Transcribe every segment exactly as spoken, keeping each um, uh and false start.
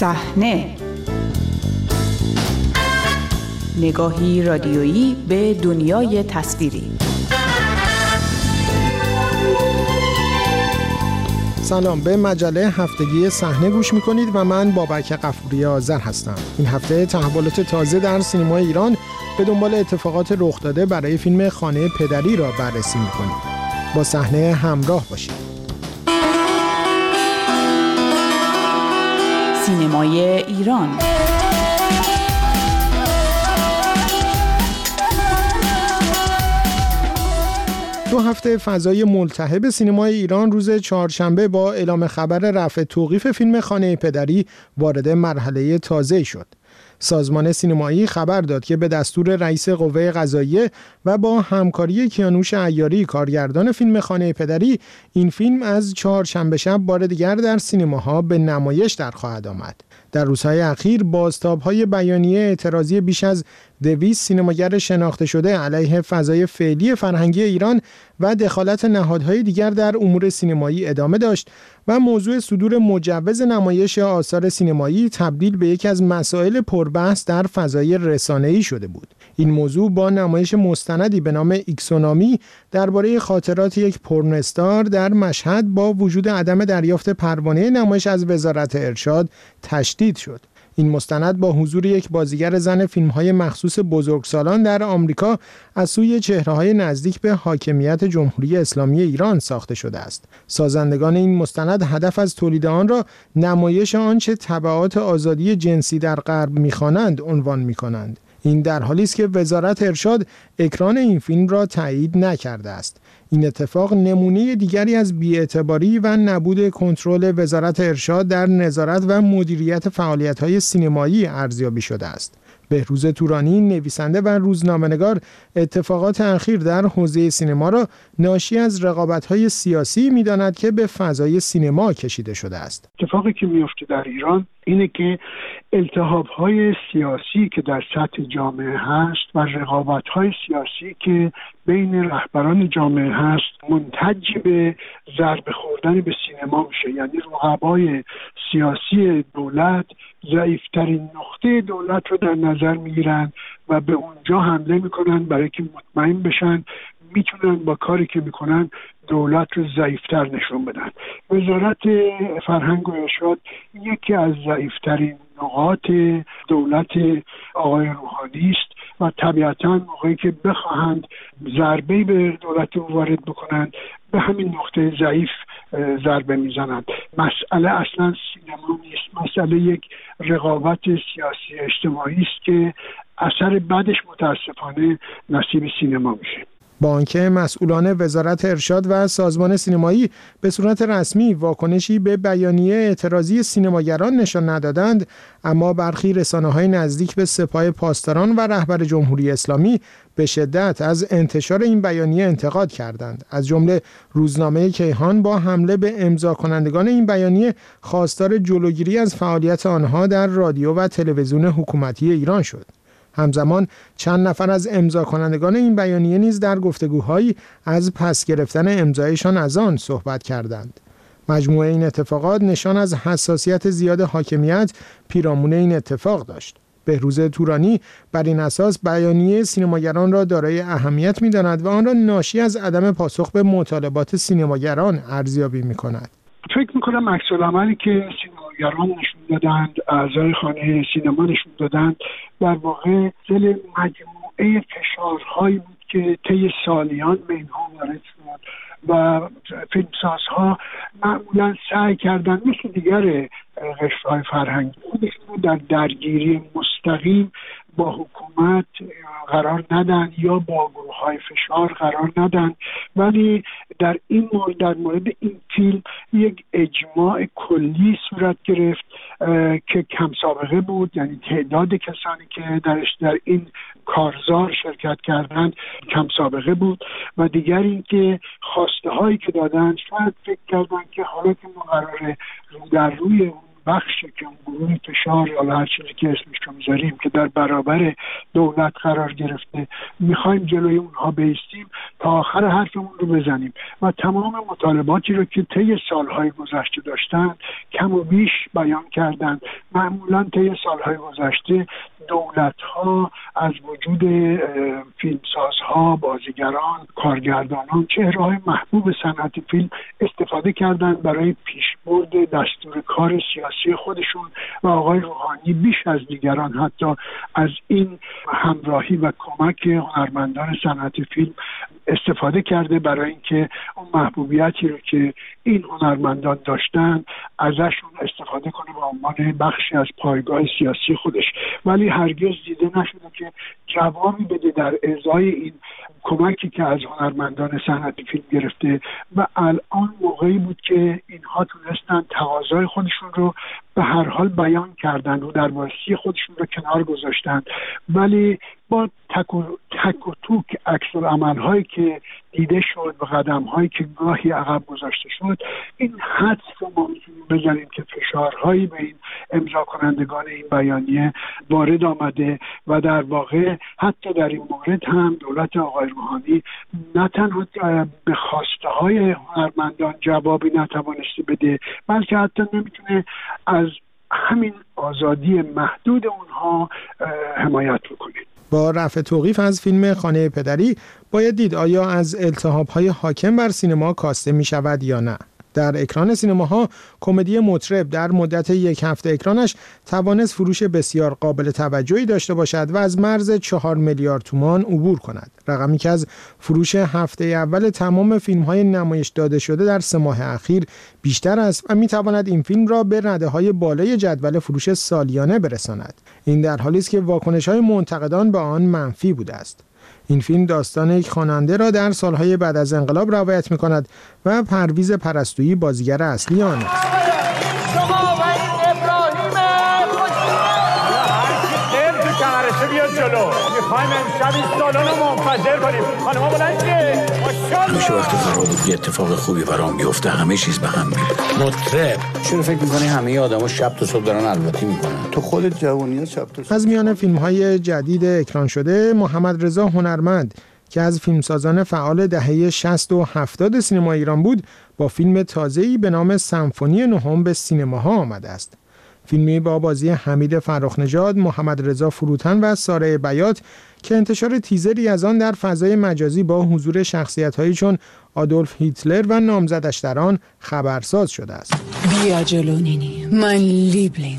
صحنه، نگاهی رادیویی به دنیای تصویری. سلام، به مجله هفتگی صحنه گوش میکنید و من بابک غفوری آذر هستم. این هفته تحولات تازه در سینمای ایران به دنبال اتفاقات رخ داده برای فیلم خانه پدری را بررسی میکنیم. با صحنه همراه باشید. سینمای ایران. دو هفته فضای ملتهب سینمای ایران روز چهارشنبه با اعلام خبر رفع توقیف فیلم خانه پدری وارد مرحله تازه‌ای شد. سازمان سینمایی خبر داد که به دستور رئیس قوه قضاییه و با همکاری کیانوش عیاری کارگردان فیلم خانه پدری، این فیلم از چهارشنبه شب بار دیگر در سینماها به نمایش در خواهد آمد. در روزهای اخیر بازتاب‌های بیانیه اعتراضی بیش از دویست سینماگر شناخته شده علیه فضای فعلی فرهنگی ایران و دخالت نهادهای دیگر در امور سینمایی ادامه داشت و موضوع صدور مجوز نمایش آثار سینمایی تبدیل به یکی از مسائل پربحث در فضای رسانه‌ای شده بود. این موضوع با نمایش مستندی به نام ایکسونامی درباره خاطرات یک پورنستار در مشهد با وجود عدم دریافت پروانه نمایش از وزارت ارشاد تشدید شد. این مستند با حضور یک بازیگر زن فیلم‌های مخصوص بزرگسالان در آمریکا از سوی چهره‌های نزدیک به حاکمیت جمهوری اسلامی ایران ساخته شده است. سازندگان این مستند هدف از تولید آن را نمایش آنچه تبعات آزادی جنسی در غرب می‌خوانند عنوان می‌کنند. این در حالی است که وزارت ارشاد اکران این فیلم را تایید نکرده است. این اتفاق نمونه دیگری از بی‌اعتباری و نبود کنترل وزارت ارشاد در نظارت و مدیریت فعالیت‌های سینمایی ارزیابی شده است. بهروز تورانی، نویسنده و روزنامه‌نگار، اتفاقات اخیر در حوزه سینما را ناشی از رقابت‌های سیاسی می‌داند که به فضای سینما کشیده شده است. اتفاقی که میفته در ایران اینه که التهاب‌های سیاسی که در سطح جامعه هست و رقابت‌های سیاسی که بین رهبران جامعه هست منتج به ضربه خوردن به سینما میشه. یعنی رقبای سیاسی دولت ضعیفترین نقطه دولت رو در نظر میگیرن و به اونجا حمله میکنن برای که مطمئن بشن میتونن با کاری که میکنن دولت رو ضعیفتر نشون بدن. وزارت فرهنگ و ارشاد یکی از ضعیفترین نقاط دولت آقای روحانی است و طبیعتاً موقعی که بخواهند ضربه به دولت رو وارد بکنند به همین نقطه ضعیف ضربه میزنند. مسئله اصلا سینما نیست، مسئله یک رقابت سیاسی اجتماعی است که اثر بعدش متاسفانه نصیب سینما میشه. با آنکه مسئولان وزارت ارشاد و سازمان سینمایی به صورت رسمی واکنشی به بیانیه اعتراضی سینماگران نشان ندادند، اما برخی رسانه‌های نزدیک به سپاه پاسداران و رهبر جمهوری اسلامی به شدت از انتشار این بیانیه انتقاد کردند. از جمله روزنامه کیهان با حمله به امضا کنندگان این بیانیه خواستار جلوگیری از فعالیت آنها در رادیو و تلویزیون حکومتی ایران شد. همزمان چند نفر از امضا کنندگان این بیانیه نیز در گفتگوهایی از پس گرفتن امضایشان از آن صحبت کردند. مجموعه این اتفاقات نشان از حساسیت زیاد حاکمیت پیرامون این اتفاق داشت. بهروز تورانی بر این اساس بیانیه سینماگران را دارای اهمیت می‌داند و آن را ناشی از عدم پاسخ به مطالبات سینماگران ارزیابی می‌کند. فکر می‌کنم عکس‌العملی که سینماگران نشون دادند، اعضای خانه سینما نشون دادند، در واقع دل مجموعه فشارهایی بود که طی سالیان به اینها وارد شد و فیلمسازها معمولا سعی کردن مثل دیگر قشرهای فرهنگی خودشون رو در درگیری مستقیم با حکومت قرار ندن یا با گروه‌های فشار قرار ندن، ولی در این مورد در مورد این فیلم یک اجماع کلی صورت گرفت که کم سابقه بود. یعنی تعداد کسانی که درش در این کارزار شرکت کردند کم سابقه بود و دیگر این که خواسته هایی که دادند شاید فکر کردند که حالا که ما قراره رو در روی اون بخشی که اون گروه فشار یا هر چیزی که اسمش رو میذاریم که در برابر دولت قرار گرفته میخوایم جلوی اونها بایستیم، تا آخر حرفمون رو بزنیم و تمام مطالباتی رو که طی سالهای گذشته داشتن کم و بیش بیان کردن. معمولا طی سالهای گذشته دولت‌ها از وجود فیلمسازها، بازیگران، کارگردانان، چهره‌های محبوب صنعت فیلم استفاده کردند برای پیشبرد دستور کار سیاسی خودشون و آقای روحانی بیش از دیگران حتی از این همراهی و کمک هنرمندان صنعت فیلم استفاده کرده برای اینکه اون محبوبیتی رو که این هنرمندان داشتن ازشون استفاده کنه به عنوان بخشی از پایگاه سیاسی خودش، ولی هرگز دیده نشده که جوابی بده در ازای این کمکی که از هنرمندان صنعت فیلم گرفته. و الان موقعی بود که اینها تونستن تقاضای خودشون رو به هر حال بیان کردن و در واسطه خودشون رو کنار گذاشتن، ولی با تک و, تک و توک عکس‌العمل‌هایی که دیده شد و قدم‌هایی که گاهی عقب گذاشته شد، این حدس رو ما میتونیم بزنیم که فشارهایی به این امضا کنندگان این بیانیه وارد آمده و در واقع حتی در این مورد هم دولت آقای روحانی نه تنها به خواسته های هنرمندان جوابی نتوانسته بده، بلکه حتی نمیتونه از همین آزادی محدود اونها حمایت بکنه. با رفع توقیف از فیلم خانه پدری باید دید آیا از التهاب‌های حاکم بر سینما کاسته می شود یا نه. در اکران سینماها کمدی مطرب در مدت یک هفته اکرانش توانست فروش بسیار قابل توجهی داشته باشد و از مرز چهار میلیارد تومان عبور کند، رقمی که از فروش هفته اول تمام فیلم‌های نمایش داده شده در سه ماه اخیر بیشتر است و می‌تواند این فیلم را به رده‌های بالای جدول فروش سالیانه برساند. این در حالی است که واکنش‌های منتقدان به آن منفی بوده است. این فیلم داستان یک خواننده را در سالهای بعد از انقلاب روایت می‌کند و پرویز پرستویی بازیگر اصلی آن است. همیشه وقتی قرار بود یه اتفاق خوبی برام بیفته همه چیز به هم میره. مطرب چرا فکر می‌کنی همه آدما شب تا صبح دارن الواتی می‌کنن؟ تو خودت جوونیات شب تا صبح. از میان فیلم‌های جدید اکران شده محمد رضا هنرمند که از فیلمسازان فعال دهه شصت و هفتاد سینما ایران بود با فیلم تازه‌ای به نام سمفونی نهم به سینماها آمده است. فیلمی با بازی حمید فرخ‌نژاد، محمد رضا فروتن و ساره بیات که انتشار تیزری از آن در فضای مجازی با حضور شخصیت‌هایی چون آدولف هیتلر و نامزدش در آن خبرساز شده است. بیا جلو نینی، من لیبلینگ.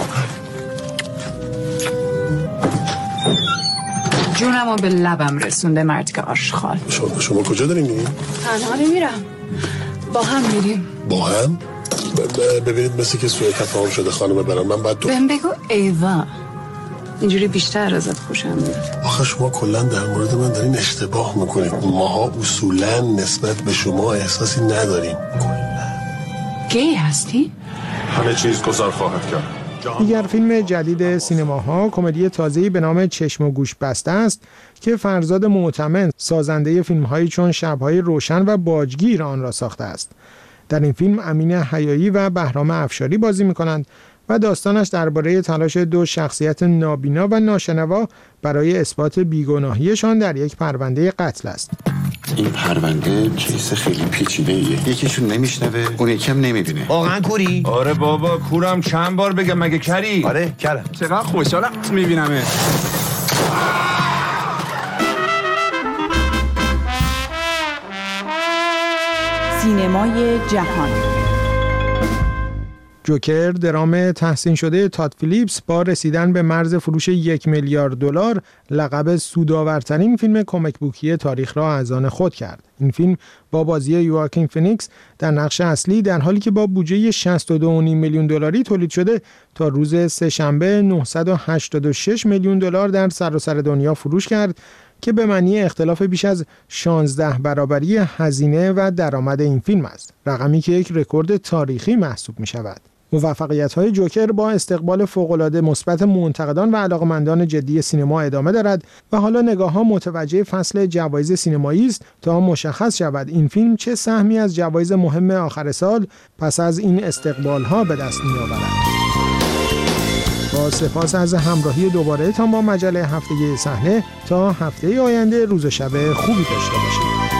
جونمو به لبم رسونده مرد که آشغال. شما شما کجا داریم میریم؟ تنها نمیرم، با هم میریم. با هم؟ ببینید مثل که سوء تفاهم شده خانم برام، من بعد تو بهم بگو ایوا، اینجوری بیشتر ازت خوشم میاد. آخه شما کلا در مورد من دارین اشتباه میکنید. ماها اصولا نسبت به شما احساسی نداریم. گی هستی؟ همه چیز گذار خواهد کرد. دیگر فیلم جدید سینماها کمدی تازه‌ای به نام چشم و گوش بسته است که فرزاد معتمد سازنده فیلم‌هایی چون شب‌های روشن و باجگیر آن را ساخته است. در این فیلم امین حیایی و بهرام افشاری بازی می‌کنند و داستانش درباره تلاش دو شخصیت نابینا و ناشنوا برای اثبات بیگناهیشان در یک پرونده قتل است. این پرونده کیس خیلی پیچیده‌ایه. یکیشون نمیشنوه، اون یکم نمیبینه. واقعا کوری؟ آره بابا کورم، چند بار بگم مگه کری؟ آره کرم. چقدر خوشحالم میبینمه. سینمای جهان. جوکر درام تحسین شده تاد فیلیپس با رسیدن به مرز فروش یک میلیارد دلار لقب سودآورترین فیلم کمیک بوکی تاریخ را از آن خود کرد. این فیلم با بازی یواکین فینیکس در نقش اصلی در حالی که با بودجه شصت و دو و نیم میلیون دلاری تولید شده تا روز سه‌شنبه نهصد و هشتاد و شش میلیون دلار در سراسر دنیا فروش کرد که به معنی اختلاف بیش از شانزده برابری هزینه و درآمد این فیلم است، رقمی که یک رکورد تاریخی محسوب می شود. موفقیت‌های جوکر با استقبال فوق‌العاده مثبت منتقدان و علاقه‌مندان جدی سینما ادامه دارد و حالا نگاه‌ها متوجه فصل جوایز سینمایی است تا مشخص شود این فیلم چه سهمی از جوایز مهم آخر سال پس از این استقبال‌ها به دست می‌آورد. با سپاس از همراهی دوباره تا با مجله هفتگی صحنه، تا هفته آینده روز و شب خوبی داشته باشید.